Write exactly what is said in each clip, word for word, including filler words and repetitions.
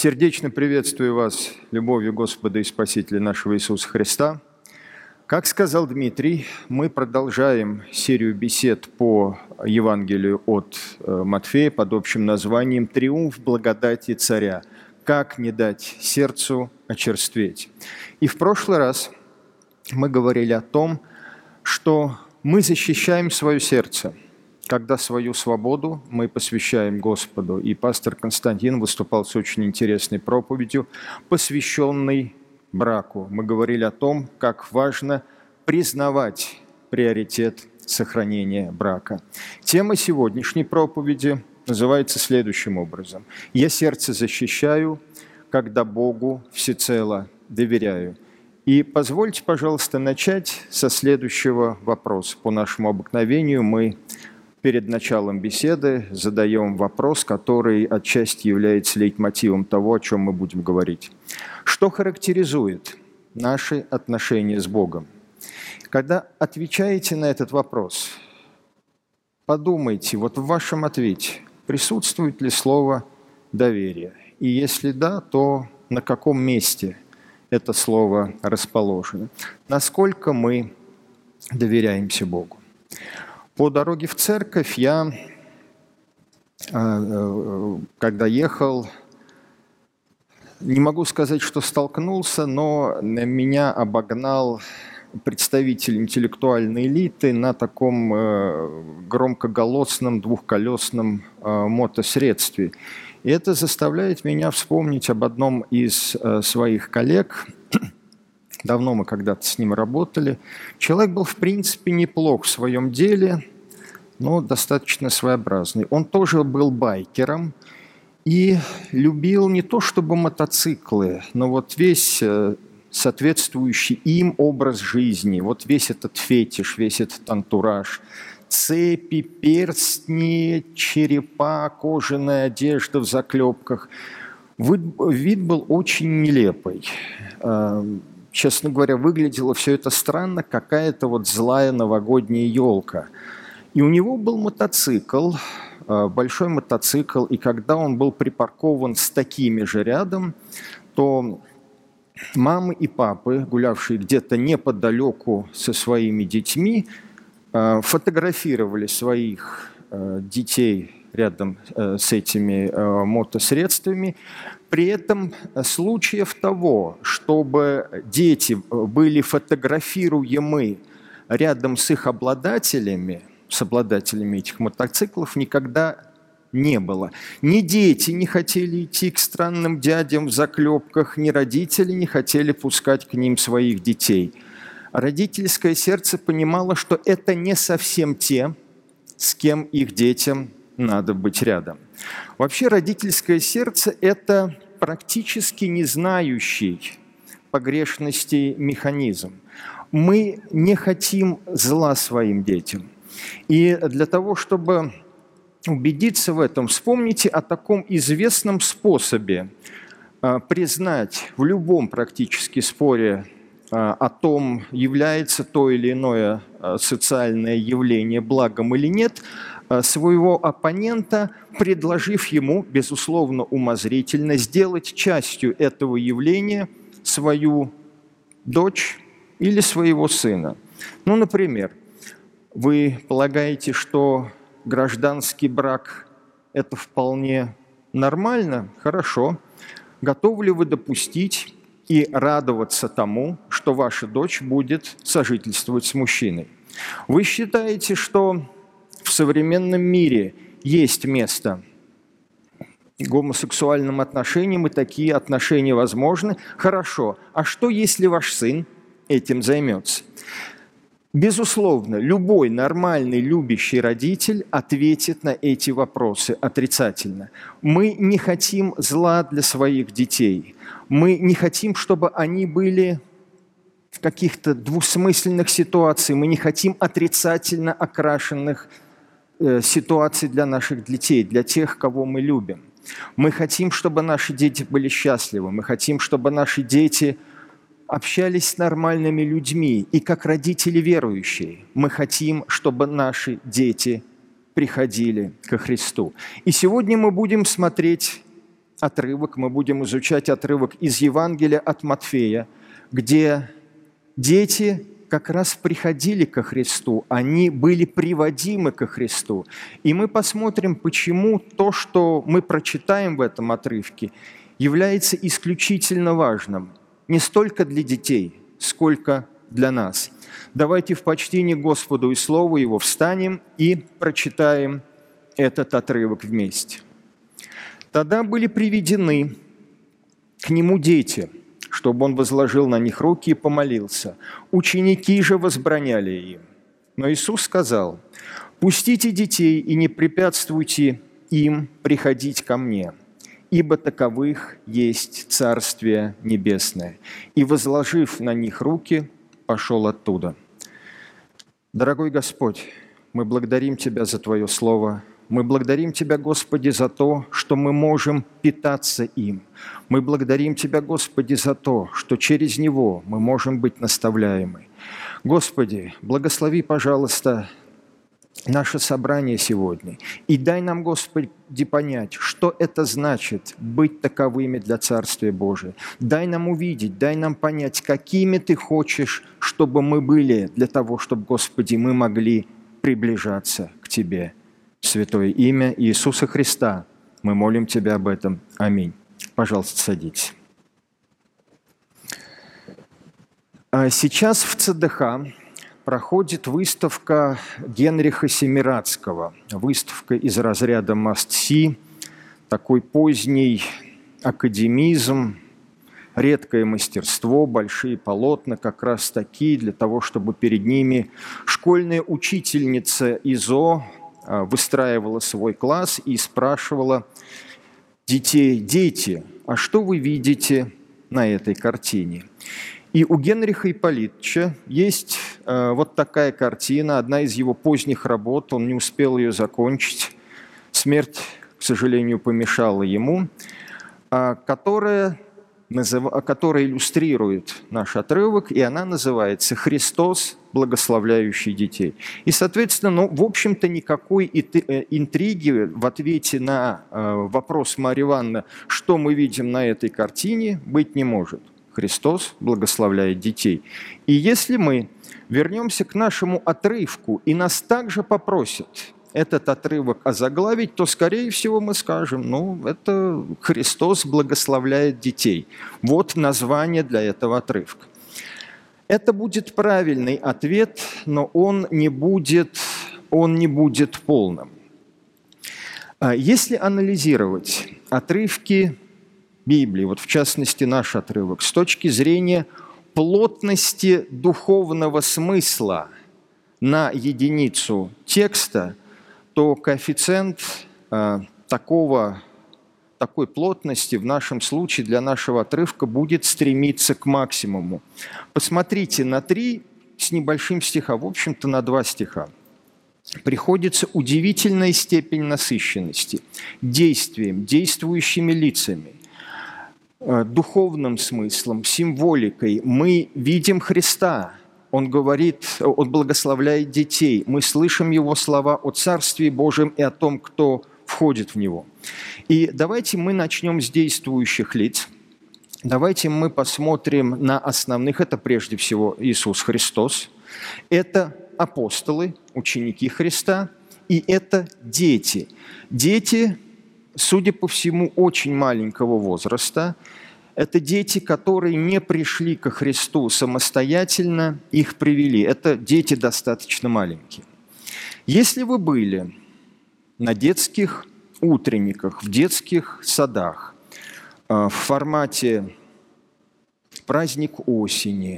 Сердечно приветствую вас любовью Господа и Спасителя нашего Иисуса Христа. Как сказал Дмитрий, мы продолжаем серию бесед по Евангелию от Матфея под общим названием «Триумф благодати царя. Как не дать сердцу очерстветь». И в прошлый раз мы говорили о том, что мы защищаем свое сердце, когда свою свободу мы посвящаем Господу. И пастор Константин выступал с очень интересной проповедью, посвященной браку. Мы говорили о том, как важно признавать приоритет сохранения брака. Тема сегодняшней проповеди называется следующим образом. «Я сердце защищаю, когда Богу всецело доверяю». И позвольте, пожалуйста, начать со следующего вопроса. По нашему обыкновению мы перед началом беседы задаем вопрос, который отчасти является лейтмотивом того, о чем мы будем говорить. Что характеризует наши отношения с Богом? Когда отвечаете на этот вопрос, подумайте, вот в вашем ответе присутствует ли слово «доверие»? И если да, то на каком месте это слово расположено? Насколько мы доверяемся Богу? По дороге в церковь я, когда ехал, не могу сказать, что столкнулся, но меня обогнал представитель интеллектуальной элиты на таком громкоголосном двухколесном мотосредстве. И это заставляет меня вспомнить об одном из своих коллег. Давно мы когда-то с ним работали. Человек был, в принципе, неплох в своем деле, но достаточно своеобразный. Он тоже был байкером и любил не то чтобы мотоциклы, но вот весь соответствующий им образ жизни, вот весь этот фетиш, весь этот антураж, цепи, перстни, черепа, кожаная одежда в заклепках. Вид был очень нелепый. Честно говоря, выглядело все это странно, какая-то вот злая новогодняя елка. И у него был мотоцикл, большой мотоцикл, и когда он был припаркован с такими же рядом, то мамы и папы, гулявшие где-то неподалеку со своими детьми, фотографировали своих детей рядом с этими мотосредствами. При этом случаев того, чтобы дети были фотографируемы рядом с их обладателями, с обладателями этих мотоциклов, никогда не было. Ни дети не хотели идти к странным дядям в заклепках, ни родители не хотели пускать к ним своих детей. Родительское сердце понимало, что это не совсем те, с кем их детям надо быть рядом. Вообще родительское сердце – это практически не знающий погрешностей механизм. Мы не хотим зла своим детям. И для того, чтобы убедиться в этом, вспомните о таком известном способе признать в любом практически споре о том, является то или иное социальное явление благом или нет, своего оппонента, предложив ему, безусловно, умозрительно, сделать частью этого явления свою дочь или своего сына. Ну, например, вы полагаете, что гражданский брак – это вполне нормально? Хорошо. Готовы ли вы допустить и радоваться тому, что ваша дочь будет сожительствовать с мужчиной? Вы считаете, что в современном мире есть место гомосексуальным отношениям, и такие отношения возможны? Хорошо. А что, если ваш сын этим займется? Безусловно, любой нормальный, любящий родитель ответит на эти вопросы отрицательно. Мы не хотим зла для своих детей. Мы не хотим, чтобы они были в каких-то двусмысленных ситуациях. Мы не хотим отрицательно окрашенных э, ситуаций для наших детей, для тех, кого мы любим. Мы хотим, чтобы наши дети были счастливы. Мы хотим, чтобы наши дети общались с нормальными людьми. И как родители верующие, мы хотим, чтобы наши дети приходили ко Христу. И сегодня мы будем смотреть отрывок, мы будем изучать отрывок из Евангелия от Матфея, где дети как раз приходили ко Христу, они были приводимы ко Христу. И мы посмотрим, почему то, что мы прочитаем в этом отрывке, является исключительно важным не столько для детей, сколько для нас. Давайте в почтении Господу и Слову Его встанем и прочитаем этот отрывок вместе. «Тогда были приведены к Нему дети, чтобы Он возложил на них руки и помолился. Ученики же возбраняли им. Но Иисус сказал: „Пустите детей и не препятствуйте им приходить ко Мне, ибо таковых есть Царствие Небесное. И, возложив на них руки, пошел оттуда». Дорогой Господь, мы благодарим Тебя за Твое Слово. Мы благодарим Тебя, Господи, за то, что мы можем питаться им. Мы благодарим Тебя, Господи, за то, что через него мы можем быть наставляемы. Господи, благослови, пожалуйста, наше собрание сегодня. И дай нам, Господи, понять, что это значит быть таковыми для Царствия Божия. Дай нам увидеть, дай нам понять, какими Ты хочешь, чтобы мы были, для того, чтобы, Господи, мы могли приближаться к Тебе. В святое имя Иисуса Христа мы молим Тебя об этом. Аминь. Пожалуйста, садитесь. Сейчас в ЦДХ проходит выставка Генриха Семирадского. Выставка из разряда Must See, такой поздний академизм, редкое мастерство, большие полотна, как раз такие, для того, чтобы перед ними школьная учительница ИЗО выстраивала свой класс и спрашивала детей: «Дети, а что вы видите на этой картине?» И у Генриха Ипполитовича есть э, вот такая картина, одна из его поздних работ, он не успел ее закончить, смерть, к сожалению, помешала ему, э, которая, назыв... которая иллюстрирует наш отрывок, и она называется «Христос, благословляющий детей». И, соответственно, ну, в общем-то, никакой интриги в ответе на э, вопрос Марьи Ивановны, что мы видим на этой картине, быть не может. Христос благословляет детей. И если мы вернемся к нашему отрывку, и нас также попросят этот отрывок озаглавить, то, скорее всего, мы скажем: ну, это Христос благословляет детей. Вот название для этого отрывка. Это будет правильный ответ, но он не будет, он не будет полным. Если анализировать отрывки Библии, вот в частности наш отрывок, с точки зрения плотности духовного смысла на единицу текста, то коэффициент э, такого, такой плотности в нашем случае для нашего отрывка будет стремиться к максимуму. Посмотрите, на три с небольшим стиха, в общем-то на два стиха, приходится удивительная степень насыщенности действием, действующими лицами, духовным смыслом, символикой. Мы видим Христа. Он говорит, Он благословляет детей. Мы слышим Его слова о Царстве Божьем и о том, кто входит в Него. И давайте мы начнем с действующих лиц. Давайте мы посмотрим на основных. Это прежде всего Иисус Христос. Это апостолы, ученики Христа. И это дети. Дети, судя по всему, очень маленького возраста. Это дети, которые не пришли ко Христу самостоятельно, их привели. Это дети достаточно маленькие. Если вы были на детских утренниках, в детских садах, в формате праздник осени,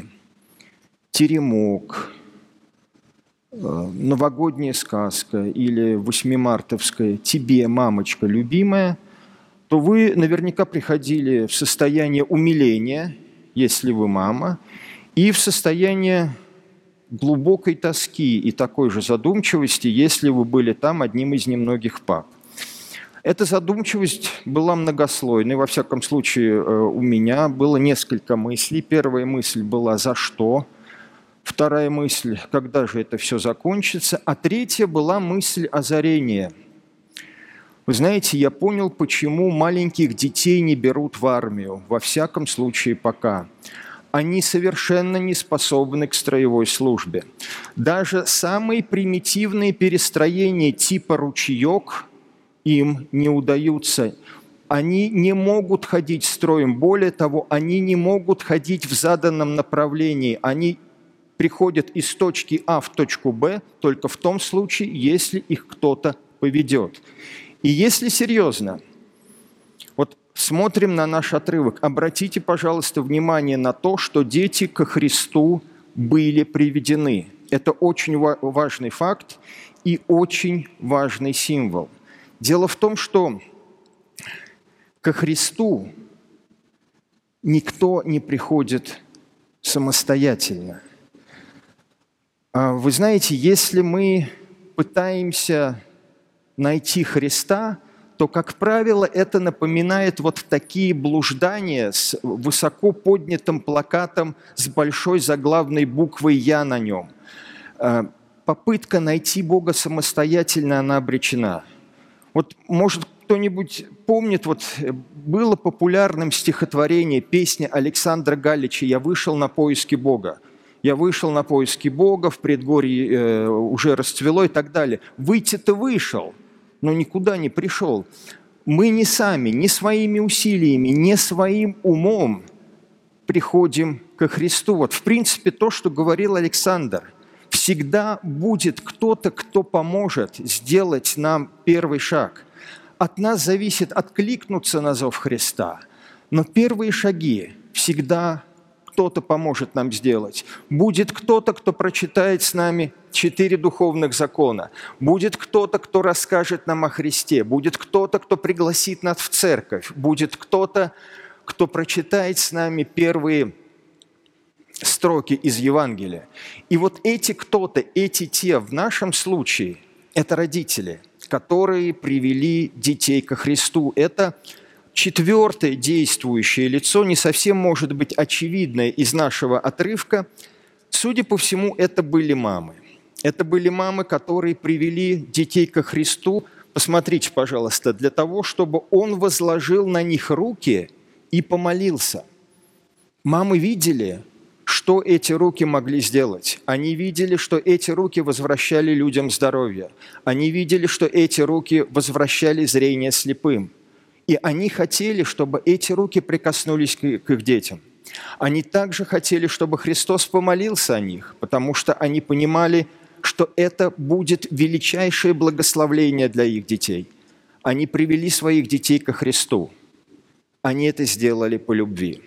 теремок, новогодняя сказка или восьмимартовская «Тебе, мамочка, любимая», то вы наверняка приходили в состояние умиления, если вы мама, и в состояние глубокой тоски и такой же задумчивости, если вы были там одним из немногих пап. Эта задумчивость была многослойной, во всяком случае у меня было несколько мыслей. Первая мысль была «За что?», вторая мысль «Когда же это все закончится?», а третья была мысль озарения. Вы знаете, я понял, почему маленьких детей не берут в армию, во всяком случае пока. Они совершенно не способны к строевой службе. Даже самые примитивные перестроения типа ручеек им не удаются. Они не могут ходить строем. Более того, они не могут ходить в заданном направлении. Они приходят из точки А в точку Б только в том случае, если их кто-то поведет. И если серьезно, вот смотрим на наш отрывок, обратите, пожалуйста, внимание на то, что дети ко Христу были приведены. Это очень важный факт и очень важный символ. Дело в том, что ко Христу никто не приходит самостоятельно. Вы знаете, если мы пытаемся найти Христа, то, как правило, это напоминает вот такие блуждания с высоко поднятым плакатом с большой заглавной буквой «Я» на нем. Попытка найти Бога самостоятельно, она обречена. Вот, может, кто-нибудь помнит, вот было популярным стихотворение, песня Александра Галича «Я вышел на поиски Бога». Я вышел на поиски Бога, в предгорье э, уже расцвело и так далее. Выйти-то вышел, но никуда не пришел. Мы не сами, не своими усилиями, не своим умом приходим ко Христу. Вот, в принципе, то, что говорил Александр. Всегда будет кто-то, кто поможет сделать нам первый шаг. От нас зависит откликнуться на зов Христа, но первые шаги всегда кто-то поможет нам сделать. Будет кто-то, кто прочитает с нами четыре духовных закона. Будет кто-то, кто расскажет нам о Христе. Будет кто-то, кто пригласит нас в церковь. Будет кто-то, кто прочитает с нами первые строки из Евангелия. И вот эти кто-то, эти те, в нашем случае, это родители, которые привели детей ко Христу. Это четвертое действующее лицо, не совсем может быть очевидное из нашего отрывка. Судя по всему, это были мамы. Это были мамы, которые привели детей ко Христу. Посмотрите, пожалуйста, для того, чтобы Он возложил на них руки и помолился. Мамы видели, что эти руки могли сделать. Они видели, что эти руки возвращали людям здоровье. Они видели, что эти руки возвращали зрение слепым. И они хотели, чтобы эти руки прикоснулись к их детям. Они также хотели, чтобы Христос помолился о них, потому что они понимали, что это будет величайшее благословение для их детей. Они привели своих детей ко Христу. Они это сделали по любви.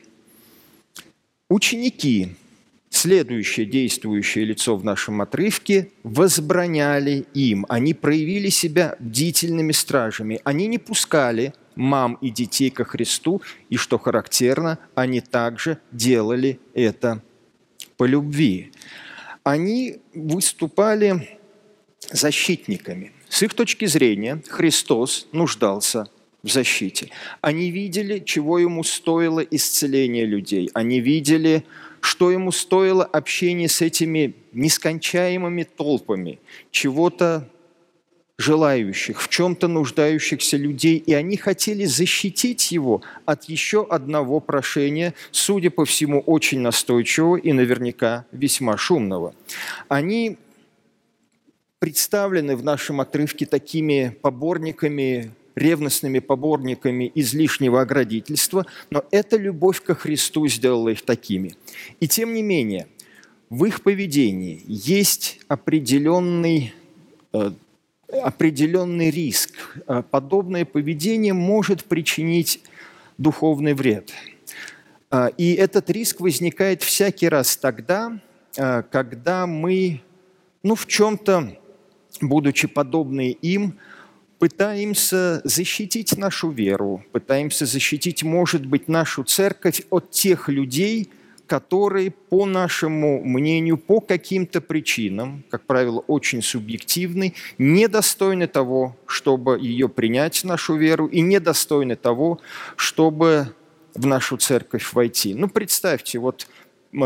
Ученики, следующее действующее лицо в нашем отрывке, возбраняли им. Они проявили себя бдительными стражами. Они не пускали мам и детей ко Христу, и, что характерно, они также делали это по любви. Они выступали защитниками. С их точки зрения Христос нуждался в защите. Они видели, чего ему стоило исцеление людей. Они видели, что ему стоило общение с этими нескончаемыми толпами чего-то желающих, в чем-то нуждающихся людей, и они хотели защитить его от еще одного прошения, судя по всему, очень настойчивого и наверняка весьма шумного. Они представлены в нашем отрывке такими поборниками, ревностными поборниками излишнего оградительства, но эта любовь ко Христу сделала их такими. И тем не менее, в их поведении есть определенный определенный риск. Подобное поведение может причинить духовный вред. И этот риск возникает всякий раз тогда, когда мы, ну, в чем-то, будучи подобны им, пытаемся защитить нашу веру, пытаемся защитить, может быть, нашу церковь от тех людей, которые, по нашему мнению, по каким-то причинам, как правило, очень субъективны, недостойны того, чтобы ее принять, нашу веру, и недостойны того, чтобы в нашу церковь войти. Ну, представьте, вот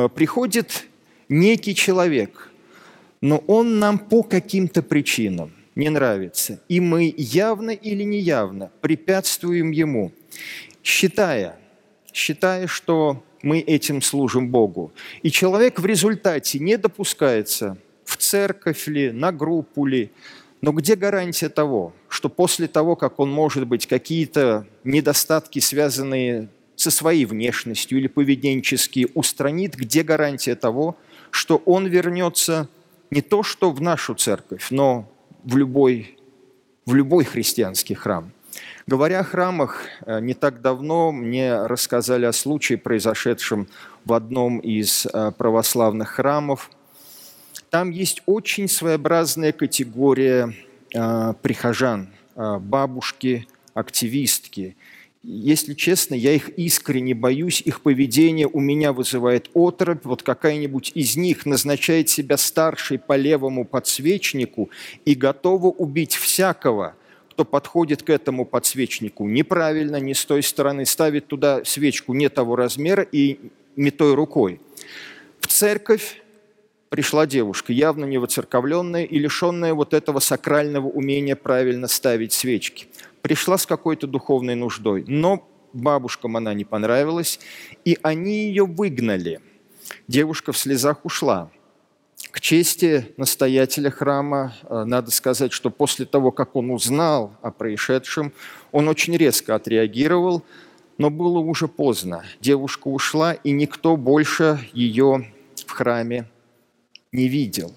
приходит некий человек, но он нам по каким-то причинам не нравится. И мы явно или неявно препятствуем ему, считая, считая, что мы этим служим Богу. И человек в результате не допускается в церковь ли, на группу ли. Но где гарантия того, что после того, как он, может быть, какие-то недостатки, связанные со своей внешностью или поведенческие, устранит, где гарантия того, что он вернется не то что в нашу церковь, но в любой, в любой христианский храм? Говоря о храмах, не так давно мне рассказали о случае, произошедшем в одном из православных храмов. Там есть очень своеобразная категория прихожан, бабушки, активистки. Если честно, я их искренне боюсь, их поведение у меня вызывает оторопь. Вот какая-нибудь из них назначает себя старшей по левому подсвечнику и готова убить всякого, кто подходит к этому подсвечнику неправильно, не с той стороны, ставит туда свечку не того размера и не той рукой. В церковь пришла девушка, явно не воцерковленная и лишенная вот этого сакрального умения правильно ставить свечки. Пришла с какой-то духовной нуждой, но бабушкам она не понравилась, и они ее выгнали. Девушка в слезах ушла. К чести настоятеля храма надо сказать, что после того, как он узнал о происшедшем, он очень резко отреагировал, но было уже поздно. Девушка ушла, и никто больше ее в храме не видел.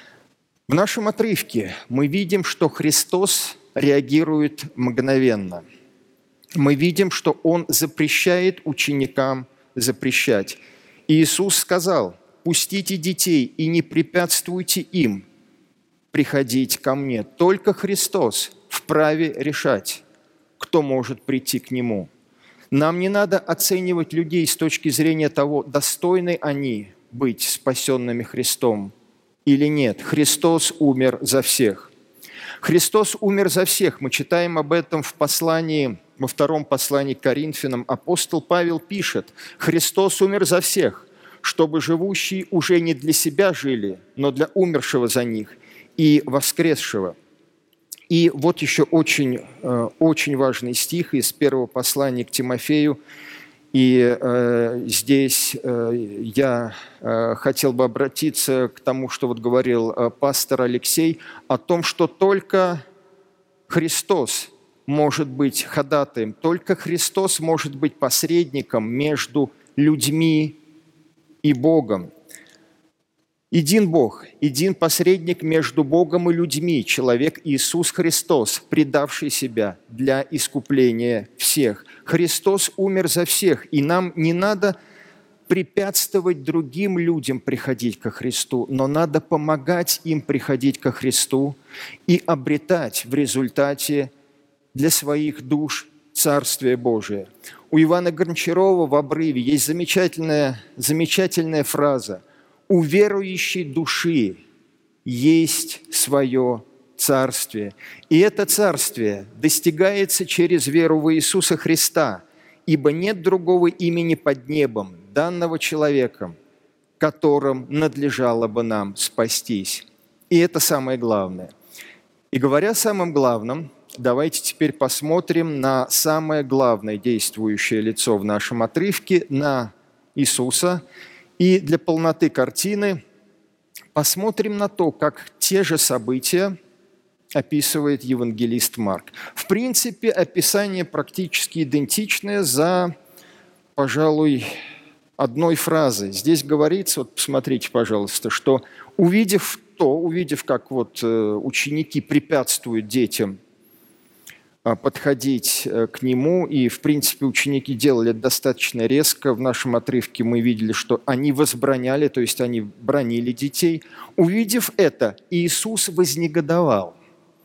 В нашем отрывке мы видим, что Христос реагирует мгновенно. Мы видим, что Он запрещает ученикам запрещать. И Иисус сказал: «Пустите детей и не препятствуйте им приходить ко мне». Только Христос вправе решать, кто может прийти к Нему. Нам не надо оценивать людей с точки зрения того, достойны они быть спасенными Христом или нет. Христос умер за всех. Христос умер за всех. Мы читаем об этом в послании, во втором послании к Коринфянам. Апостол Павел пишет: «Христос умер за всех, чтобы живущие уже не для себя жили, но для умершего за них и воскресшего». И вот еще очень, очень важный стих из первого послания к Тимофею. И э, здесь э, я э, хотел бы обратиться к тому, что вот говорил э, пастор Алексей, о том, что только Христос может быть ходатаем, только Христос может быть посредником между людьми и Богом. Един Бог, един посредник между Богом и людьми, человек Иисус Христос, предавший себя для искупления всех. Христос умер за всех, и нам не надо препятствовать другим людям приходить ко Христу, но надо помогать им приходить ко Христу и обретать в результате для своих душ Царствие Божие. У Ивана Гончарова в «Обрыве» есть замечательная, замечательная фраза: «У верующей души есть свое царствие». И это царствие достигается через веру в Иисуса Христа, ибо нет другого имени под небом, данного человеком, которым надлежало бы нам спастись. И это самое главное. И говоря о самом главном, давайте теперь посмотрим на самое главное действующее лицо в нашем отрывке, на Иисуса. И для полноты картины посмотрим на то, как те же события описывает евангелист Марк. В принципе, описание практически идентичное за, пожалуй, одной фразой. Здесь говорится, вот посмотрите, пожалуйста, что увидев то, увидев, как вот ученики препятствуют детям подходить к нему, и, в принципе, ученики делали это достаточно резко. В нашем отрывке мы видели, что они возбраняли, то есть они бранили детей. Увидев это, Иисус вознегодовал.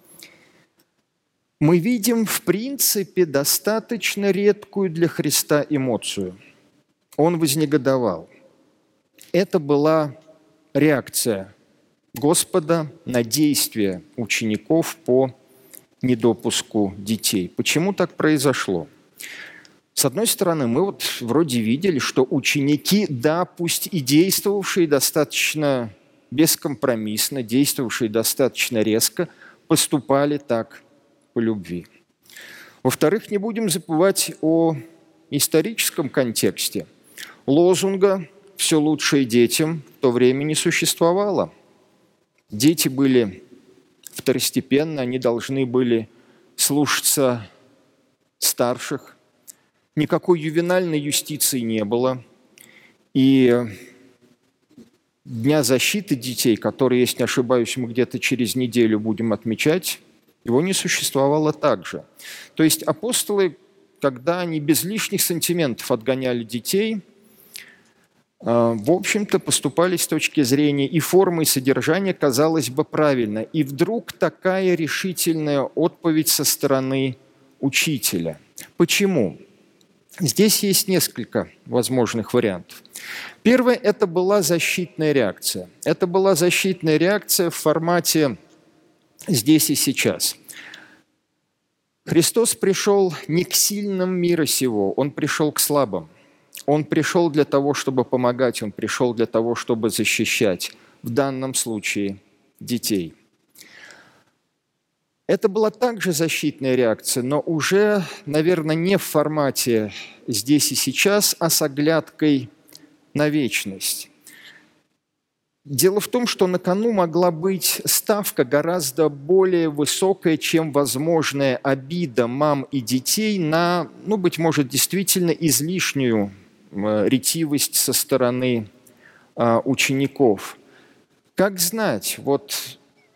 Мы видим, в принципе, достаточно редкую для Христа эмоцию. Он вознегодовал. Это была реакция Господа на действия учеников по недопуску детей. Почему так произошло? С одной стороны, мы вот вроде видели, что ученики, да, пусть и действовавшие достаточно бескомпромиссно, действовавшие достаточно резко, поступали так по любви. Во-вторых, не будем забывать о историческом контексте. Лозунга «все лучшее детям» в то время не существовало. Дети были второстепенны, они должны были слушаться старших. Никакой ювенальной юстиции не было. И Дня защиты детей, который, если не ошибаюсь, мы где-то через неделю будем отмечать, его не существовало также. То есть апостолы, когда они без лишних сантиментов отгоняли детей, в общем-то, поступали с точки зрения и формы, и содержания, казалось бы, правильно. И вдруг такая решительная отповедь со стороны учителя. Почему? Здесь есть несколько возможных вариантов. Первое – это была защитная реакция. Это была защитная реакция в формате «здесь и сейчас». Христос пришел не к сильным мира сего, Он пришел к слабым. Он пришел для того, чтобы помогать, Он пришел для того, чтобы защищать, в данном случае, детей. Это была также защитная реакция, но уже, наверное, не в формате «здесь и сейчас», а с оглядкой на вечность. Дело в том, что на кону могла быть ставка гораздо более высокая, чем возможная обида мам и детей на, ну, быть может, действительно излишнюю ретивость со стороны учеников. Как знать, вот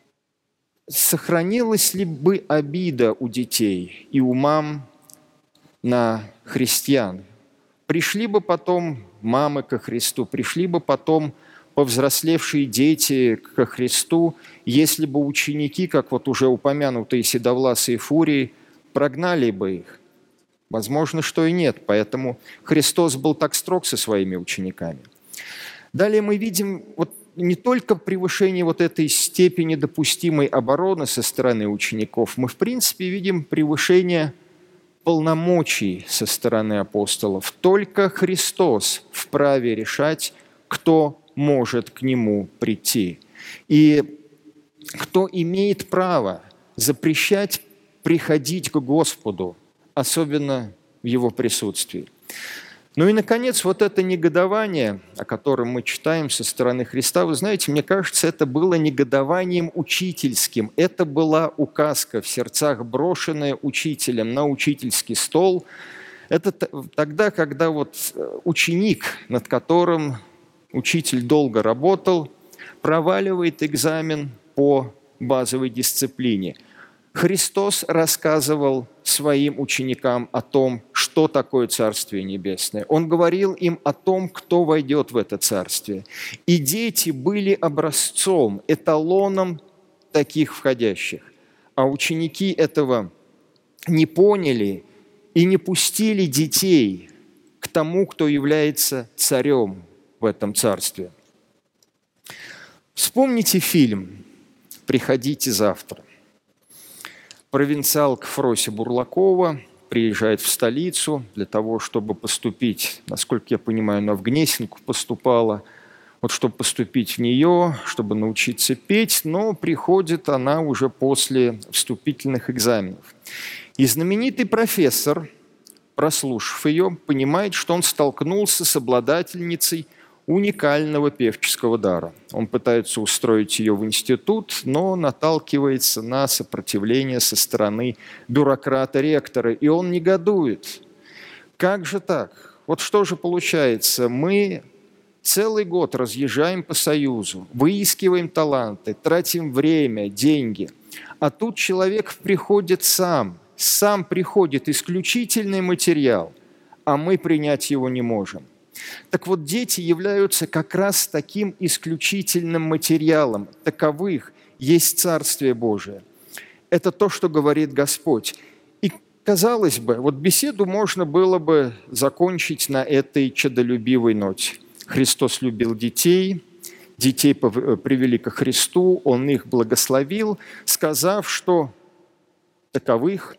сохранилась ли бы обида у детей и у мам на христиан? Пришли бы потом мамы ко Христу, пришли бы потом повзрослевшие дети ко Христу, если бы ученики, как вот уже упомянутые седовласые фурии, прогнали бы их? Возможно, что и нет, поэтому Христос был так строг со своими учениками. Далее мы видим вот не только превышение вот этой степени допустимой обороны со стороны учеников, мы в принципе видим превышение полномочий со стороны апостолов. Только Христос вправе решать, кто может к Нему прийти. И кто имеет право запрещать приходить к Господу, особенно в Его присутствии. Ну и, наконец, вот это негодование, о котором мы читаем со стороны Христа, вы знаете, мне кажется, это было негодованием учительским. Это была указка в сердцах, брошенная учителем на учительский стол. Это тогда, когда вот ученик, над которым учитель долго работал, проваливает экзамен по базовой дисциплине. Христос рассказывал своим ученикам о том, что такое Царствие Небесное. Он говорил им о том, кто войдет в это Царствие. И дети были образцом, эталоном таких входящих. А ученики этого не поняли и не пустили детей к тому, кто является царем в этом Царстве. Вспомните фильм «Приходите завтра». Провинциалка Фрося Бурлакова приезжает в столицу для того, чтобы поступить, насколько я понимаю, она в Гнесинку поступала, вот чтобы поступить в нее, чтобы научиться петь, но приходит она уже после вступительных экзаменов. И знаменитый профессор, прослушав ее, понимает, что он столкнулся с обладательницей уникального певческого дара. Он пытается устроить ее в институт, но наталкивается на сопротивление со стороны бюрократа-ректора, и он негодует. Как же так? Вот что же получается? Мы целый год разъезжаем по Союзу, выискиваем таланты, тратим время, деньги, а тут человек приходит сам, сам приходит исключительный материал, а мы принять его не можем. Так вот, дети являются как раз таким исключительным материалом. Таковых есть Царствие Божие. Это то, что говорит Господь. И, казалось бы, вот беседу можно было бы закончить на этой чадолюбивой ноте. Христос любил детей, детей привели ко Христу, Он их благословил, сказав, что таковых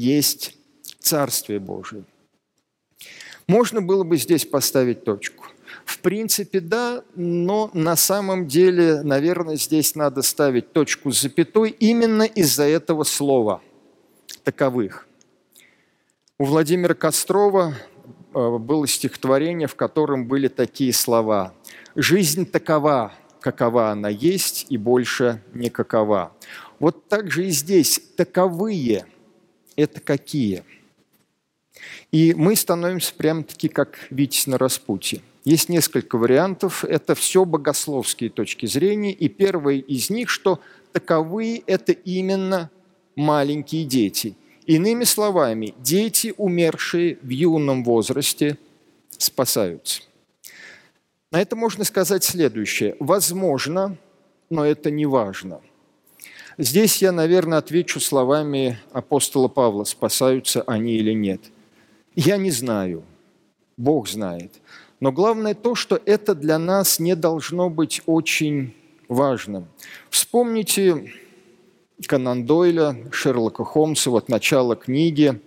есть Царствие Божие. Можно было бы здесь поставить точку. В принципе, да, но на самом деле, наверное, здесь надо ставить точку с запятой именно из-за этого слова «таковых». У Владимира Кострова было стихотворение, в котором были такие слова: «Жизнь такова, какова она есть, и больше не какова». Вот так же и здесь таковые – это какие? И мы становимся прямо-таки как Витязь на распутье. Есть несколько вариантов, это все богословские точки зрения, и первый из них, что таковые – это именно маленькие дети. Иными словами, дети, умершие в юном возрасте, спасаются. На это можно сказать следующее. Возможно, но это не важно. Здесь я, наверное, отвечу словами апостола Павла, спасаются они или нет. Я не знаю, Бог знает. Но главное то, что это для нас не должно быть очень важным. Вспомните Конан Дойля, Шерлока Холмса, вот начало книги,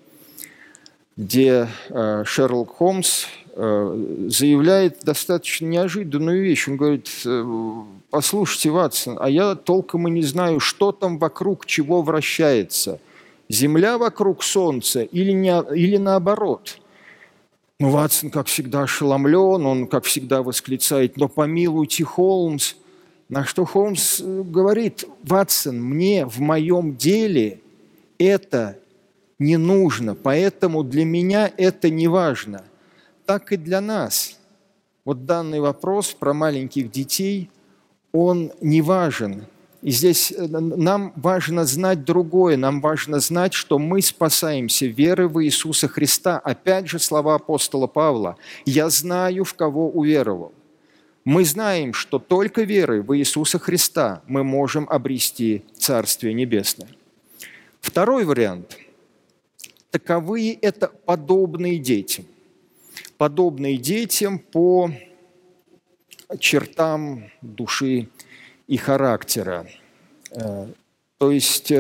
где э, Шерлок Холмс э, заявляет достаточно неожиданную вещь. Он говорит: послушайте, Ватсон, а я толком и не знаю, что там вокруг чего вращается. Земля вокруг Солнца или, не, или наоборот. Ну, Ватсон, как всегда, ошеломлен, он, как всегда, восклицает: но помилуйте, Холмс. На что Холмс говорит: Ватсон, мне в моем деле это не нужно, поэтому для меня это не важно. Так и для нас. Вот данный вопрос про маленьких детей, он не важен. И здесь нам важно знать другое, нам важно знать, что мы спасаемся верой в Иисуса Христа. Опять же слова апостола Павла: «Я знаю, в кого уверовал». Мы знаем, что только верой в Иисуса Христа мы можем обрести Царствие Небесное. Второй вариант. Таковые – это подобные детям. Подобные детям по чертам души и характера. То есть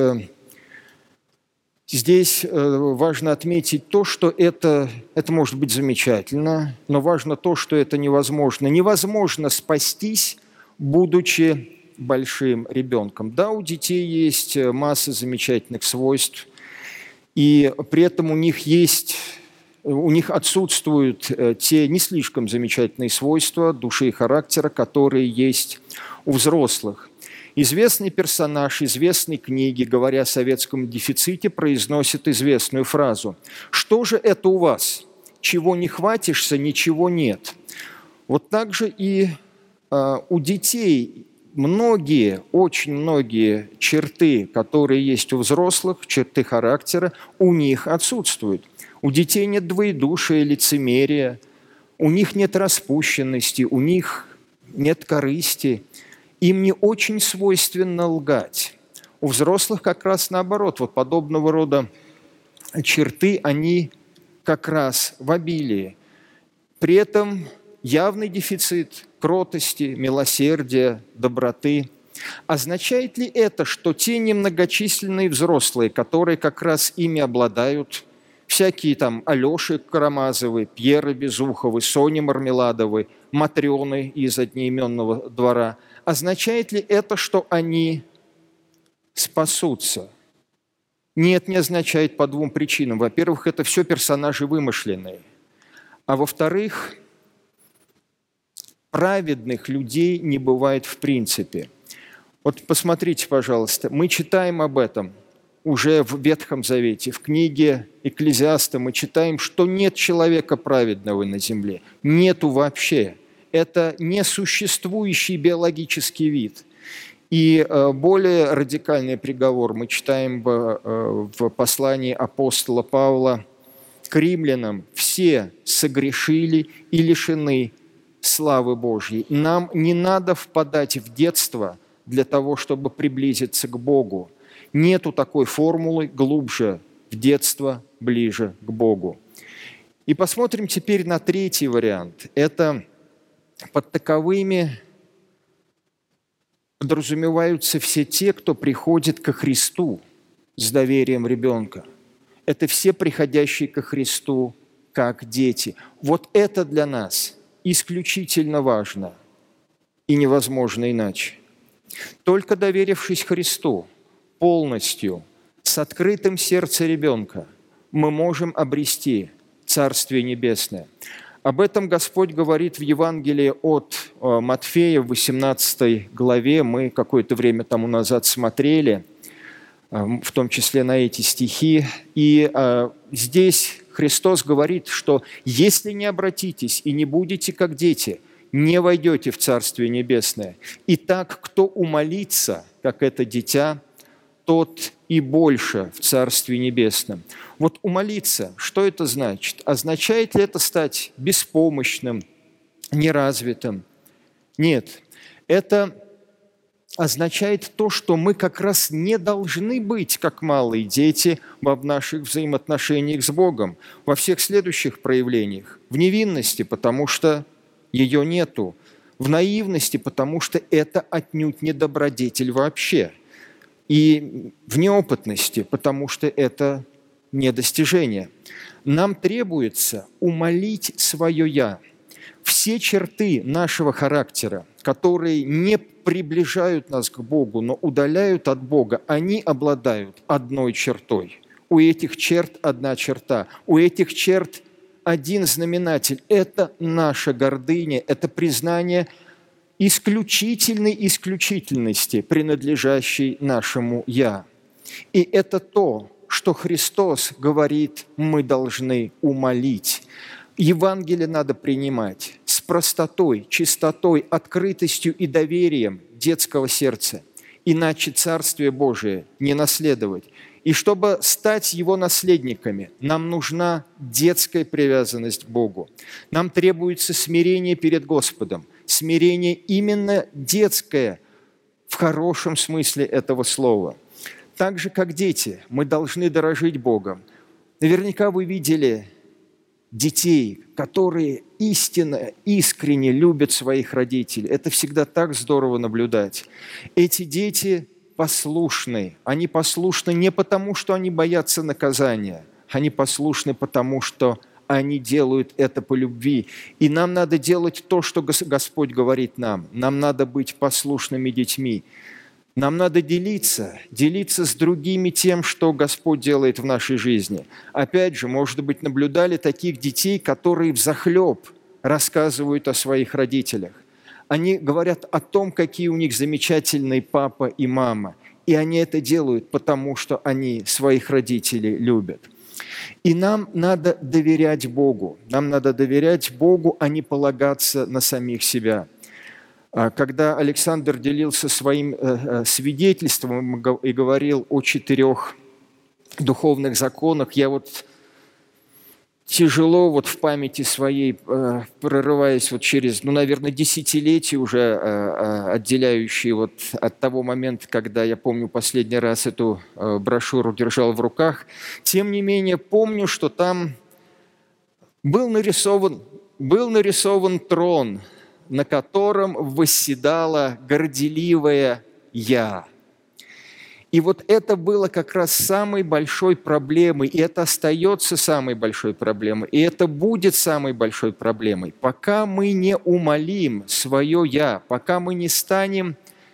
здесь важно отметить то, что это, это может быть замечательно, но важно то, что это невозможно. Невозможно спастись, будучи большим ребенком. Да, у детей есть масса замечательных свойств, и при этом у них есть, у них отсутствуют те не слишком замечательные свойства души и характера, которые есть у взрослых. Известный персонаж известной книги, говоря о советском дефиците, произносит известную фразу: «Что же это у вас? Чего не хватишься, ничего нет». Вот так же и э, у детей многие, очень многие черты, которые есть у взрослых, черты характера, у них отсутствуют. У детей нет двоедушия, лицемерия, у них нет распущенности, у них нет корысти. Им не очень свойственно лгать. У взрослых как раз наоборот. Вот подобного рода черты, они как раз в обилии. При этом явный дефицит кротости, милосердия, доброты. Означает ли это, что те немногочисленные взрослые, которые как раз ими обладают, всякие там Алеши Карамазовы, Пьеры Безуховы, Сони Мармеладовы, Матрёны из одноименного двора, означает ли это, что они спасутся? Нет, не означает по двум причинам. Во-первых, это все персонажи вымышленные. А во-вторых, праведных людей не бывает в принципе. Вот посмотрите, пожалуйста, мы читаем об этом уже в Ветхом Завете, в книге Экклезиаста мы читаем, что нет человека праведного на земле. Нету вообще. Это несуществующий биологический вид. И более радикальный приговор мы читаем в послании апостола Павла к римлянам. Все согрешили и лишены славы Божьей. Нам не надо впадать в детство для того, чтобы приблизиться к Богу. Нету такой формулы глубже в детство, ближе к Богу. И посмотрим теперь на третий вариант. Это под таковыми подразумеваются все те, кто приходит ко Христу с доверием ребенка. Это все приходящие ко Христу как дети. Вот это для нас исключительно важно и невозможно иначе. Только доверившись Христу полностью, с открытым сердцем ребенка, мы можем обрести Царствие Небесное. Об этом Господь говорит в Евангелии от Матфея в восемнадцатой главе. Мы какое-то время тому назад смотрели, в том числе на эти стихи. И здесь Христос говорит, что если не обратитесь и не будете как дети, не войдете в Царствие Небесное. Итак, кто умолится, как это дитя, тот и больше в Царстве Небесном. Вот умолиться, что это значит? Означает ли это стать беспомощным, неразвитым? Нет. Это означает то, что мы как раз не должны быть, как малые дети, в наших взаимоотношениях с Богом, во всех следующих проявлениях. В невинности, потому что ее нету. В наивности, потому что это отнюдь не добродетель вообще. И в неопытности, потому что это не достижение. Нам требуется умолить свое «я». Все черты нашего характера, которые не приближают нас к Богу, но удаляют от Бога, они обладают одной чертой. У этих черт одна черта, у этих черт один знаменатель. Это наша гордыня, это признание исключительной исключительности, принадлежащей нашему «я». И это то, что Христос говорит, мы должны умолить. Евангелие надо принимать с простотой, чистотой, открытостью и доверием детского сердца. Иначе Царствие Божие не наследовать. И чтобы стать Его наследниками, нам нужна детская привязанность к Богу. Нам требуется смирение перед Господом. Смирение именно детское, в хорошем смысле этого слова. Так же, как дети, мы должны дорожить Богом. Наверняка вы видели детей, которые истинно, искренне любят своих родителей. Это всегда так здорово наблюдать. Эти дети послушны. Они послушны не потому, что они боятся наказания. Они послушны потому, что они делают это по любви. И нам надо делать то, что Господь говорит нам. Нам надо быть послушными детьми. Нам надо делиться, делиться с другими тем, что Господь делает в нашей жизни. Опять же, может быть, наблюдали таких детей, которые взахлеб рассказывают о своих родителях. Они говорят о том, какие у них замечательные папа и мама. И они это делают, потому что они своих родителей любят. И нам надо доверять Богу. Нам надо доверять Богу, а не полагаться на самих себя. Когда Александр делился своим свидетельством и говорил о четырех духовных законах, я вот тяжело вот в памяти своей, прорываясь вот через, ну, наверное, десятилетия уже отделяющие вот от того момента, когда я помню последний раз эту брошюру держал в руках, тем не менее помню, что там был нарисован, был нарисован трон, на котором восседала горделивая «Я». И вот это было как раз самой большой проблемой, и это остается самой большой проблемой, и это будет самой большой проблемой. Пока мы не умолим свое «Я», пока мы не станем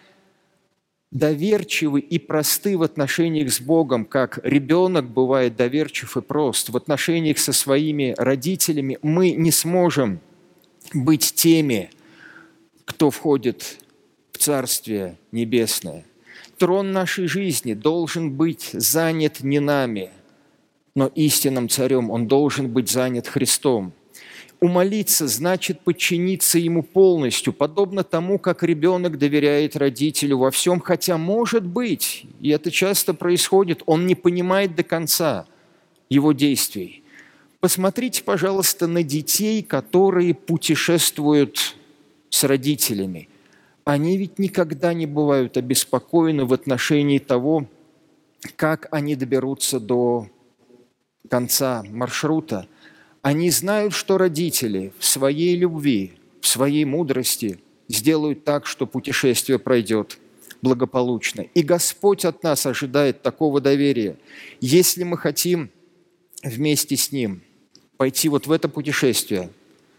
доверчивы и просты в отношениях с Богом, как ребенок бывает доверчив и прост, в отношениях со своими родителями, мы не сможем быть теми, кто входит в Царствие Небесное. Трон нашей жизни должен быть занят не нами, но истинным царем. Он должен быть занят Христом. Умолиться значит подчиниться Ему полностью, подобно тому, как ребенок доверяет родителю во всем, хотя, может быть, и это часто происходит, он не понимает до конца его действий. Посмотрите, пожалуйста, на детей, которые путешествуют с родителями. Они ведь никогда не бывают обеспокоены в отношении того, как они доберутся до конца маршрута. Они знают, что родители в своей любви, в своей мудрости сделают так, что путешествие пройдет благополучно. И Господь от нас ожидает такого доверия. Если мы хотим вместе с Ним пойти вот в это путешествие,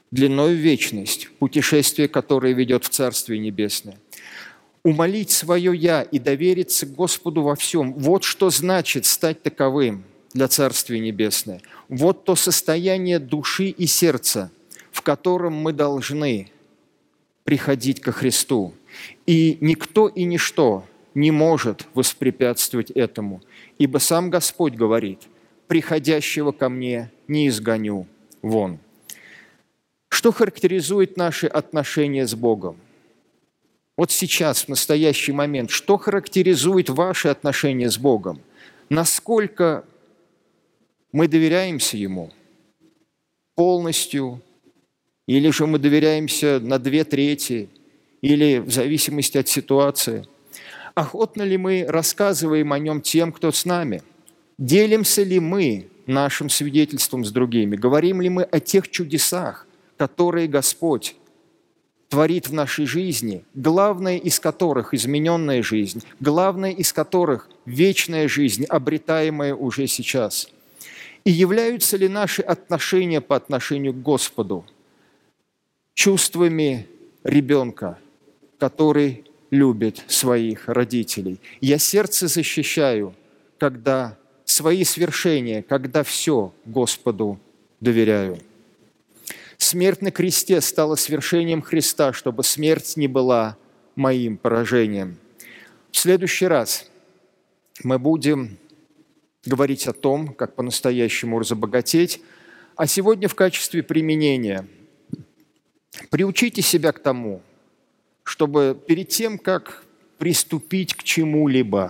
длиною в вечность, путешествие, которое ведет в Царствие Небесное. Умолить свое «я» и довериться Господу во всем – вот что значит стать таковым для Царствия Небесное. Вот то состояние души и сердца, в котором мы должны приходить ко Христу. И никто и ничто не может воспрепятствовать этому, ибо сам Господь говорит: «Приходящего ко мне не изгоню вон». Что характеризует наши отношения с Богом? Вот сейчас, в настоящий момент, что характеризует ваши отношения с Богом? Насколько мы доверяемся Ему полностью, или же мы доверяемся на две трети, или в зависимости от ситуации? Охотно ли мы рассказываем о Нем тем, кто с нами? Делимся ли мы нашим свидетельством с другими? Говорим ли мы о тех чудесах, которые Господь творит в нашей жизни, главное из которых измененная жизнь, главное из которых вечная жизнь, обретаемая уже сейчас? И являются ли наши отношения по отношению к Господу чувствами ребенка, который любит своих родителей? Я сердце защищаю, когда свои свершения, когда все Господу доверяю. Смерть на кресте стала свершением Христа, чтобы смерть не была моим поражением. В следующий раз мы будем говорить о том, как по-настоящему разбогатеть, а сегодня в качестве применения приучите себя к тому, чтобы перед тем, как приступить к чему-либо,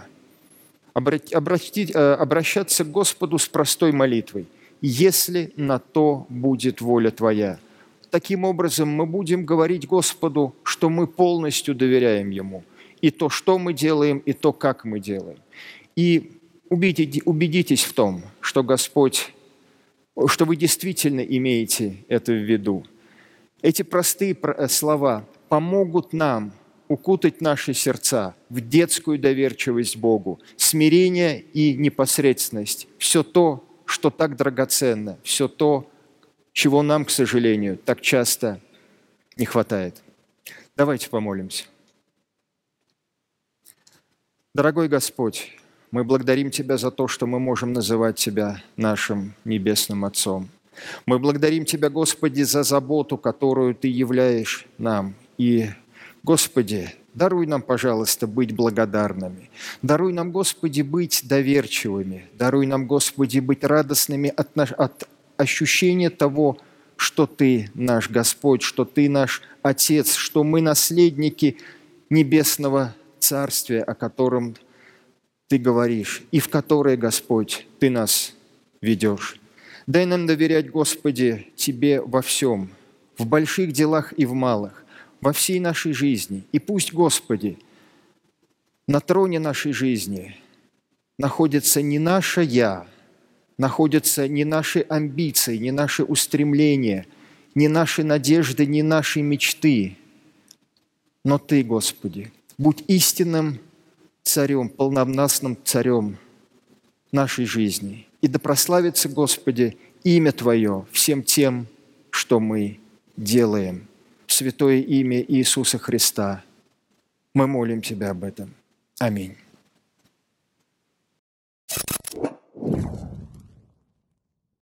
обращаться к Господу с простой молитвой: «Если на то будет воля Твоя». Таким образом, мы будем говорить Господу, что мы полностью доверяем Ему, и то, что мы делаем, и то, как мы делаем. И убедитесь в том, что Господь, что вы действительно имеете это в виду. Эти простые слова помогут нам укутать наши сердца в детскую доверчивость Богу, смирение и непосредственность. Все то, что так драгоценно, все то, чего нам, к сожалению, так часто не хватает. Давайте помолимся. Дорогой Господь, мы благодарим Тебя за то, что мы можем называть Тебя нашим Небесным Отцом. Мы благодарим Тебя, Господи, за заботу, которую Ты являешь нам. И, Господи, даруй нам, пожалуйста, быть благодарными. Даруй нам, Господи, быть доверчивыми. Даруй нам, Господи, быть радостными от, наш... от ощущения того, что Ты наш Господь, что Ты наш Отец, что мы наследники небесного Царствия, о котором Ты говоришь, и в которое, Господь, Ты нас ведешь. Дай нам доверять, Господи, Тебе во всем, в больших делах и в малых, во всей нашей жизни. И пусть, Господи, на троне нашей жизни находится не наше «я», находятся не наши амбиции, не наши устремления, не наши надежды, не наши мечты, но Ты, Господи, будь истинным царем, полновластным царем нашей жизни. И да прославится, Господи, имя Твое всем тем, что мы делаем. В святое имя Иисуса Христа мы молим Тебя об этом. Аминь.